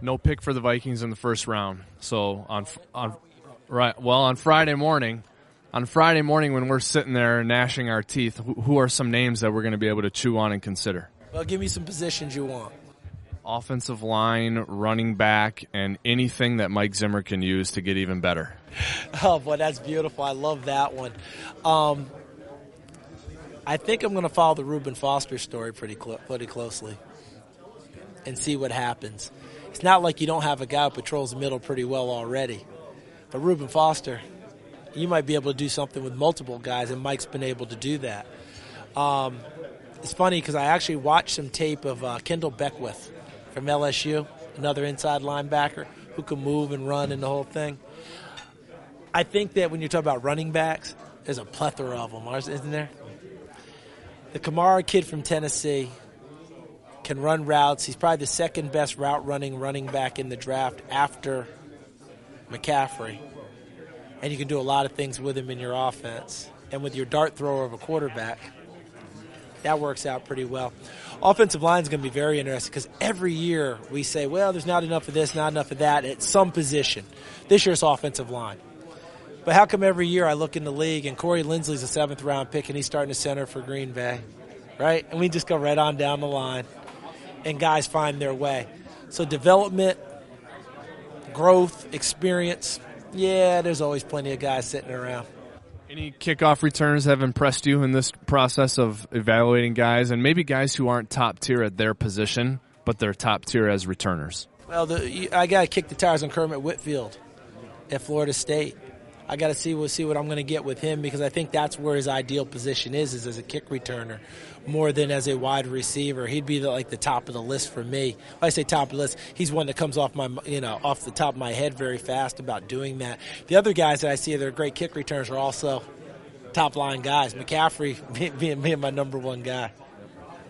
No pick for the Vikings in the first round. So on Friday morning when we're sitting there gnashing our teeth, who are some names that we're going to be able to chew on and consider? Well, give me some positions you want. Offensive line, running back, and anything that Mike Zimmer can use to get even better. Oh, boy, that's beautiful. I love that one. I think I'm going to follow the Reuben Foster story pretty closely and see what happens. It's not like you don't have a guy who patrols the middle pretty well already. But Reuben Foster, you might be able to do something with multiple guys, and Mike's been able to do that. It's funny because I actually watched some tape of Kendall Beckwith from LSU, another inside linebacker who can move and run and the whole thing. I think that when you talk about running backs, there's a plethora of them, isn't there? The Kamara kid from Tennessee can run routes. He's probably the second best running back in the draft after McCaffrey. And you can do a lot of things with him in your offense. And with your dart thrower of a quarterback, that works out pretty well. Offensive line is going to be very interesting because every year we say, well, there's not enough of this, not enough of that at some position. This year's offensive line. But how come every year I look in the league and Corey Linsley's a 7th-round pick and he's starting to center for Green Bay, right? And we just go right on down the line and guys find their way. So development, growth, experience, yeah, there's always plenty of guys sitting around. Any kickoff returners have impressed you in this process of evaluating guys, and maybe guys who aren't top tier at their position, but they're top tier as returners? Well, I got to kick the tires on Kermit Whitfield at Florida State. I got to see what I'm going to get with him because I think that's where his ideal position is as a kick returner more than as a wide receiver. He'd be the top of the list for me. When I say top of the list, he's one that comes off the top of my head very fast about doing that. The other guys that I see that are great kick returners are also top line guys. McCaffrey being my number one guy.